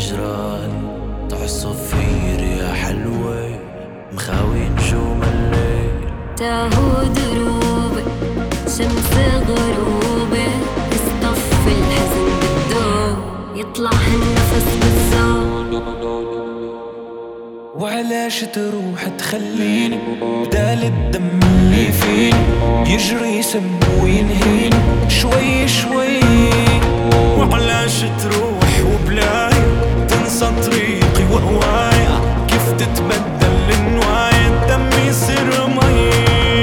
يجرالي تعصف في رياح حلوة مخاوي نجوم الليل تاهو دروبي شمس غروبي يصطف الحزن بالدور يطلع النفس بالزور. وعلاش تروح تخليني بدال الدم اللي فيني يجري يسم وينهيني شوي شوي. وعلاش تروح وبلاي تنسى طريقي وهوايا كيف تتبدل النوايا الدم يصير مي.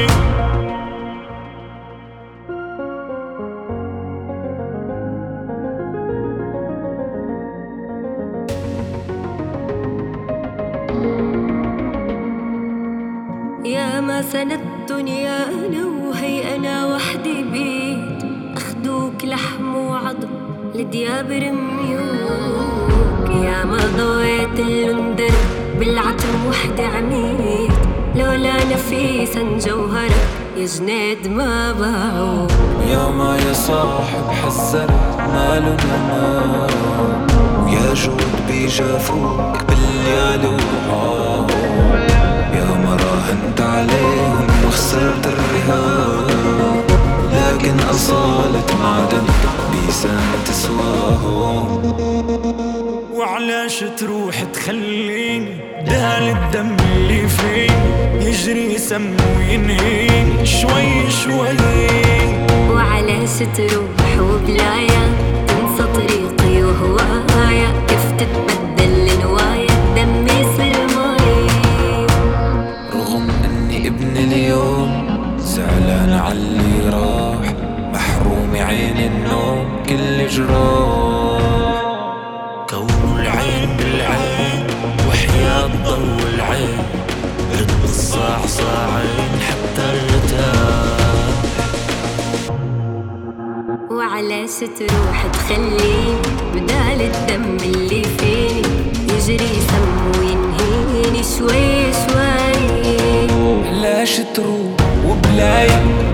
يا ما سند دنيانا وهي أنا وحدي بيت أخدوك لحم وعظم لدياب رميوك. يا ما ضويت اللندر بالعتم وحدي عميت لولا نفيسا جوهرك يا جنيد ما باعوك. يا ما يا صاحب حذرت مال أنا ويا جود بيجافوك بالليالي وحار. يا ما راهنت عليهم وخسرت الرهان لكن أصالة معدن بيسان تسواهم. وعلاش تروح تخليني دال الدم اللي فيني يجري يسم وينهيني شوي شوي. وعلاش تروح وبلايا تنسى طريقي وهوايا كيف تتبدل لنوايا الدم يصير مي. رغم اني ابن اليوم زعلان عاللي راح محروم عين النوم كل جراح. كون العين بالعين وحياة ضو العين رد الصاع صاعين حتى ارتاح. وعلاش تروح تخليني بدال الدم اللي فيني يجري يسم وينهيني شوي شوي. علاش تروح وبلاي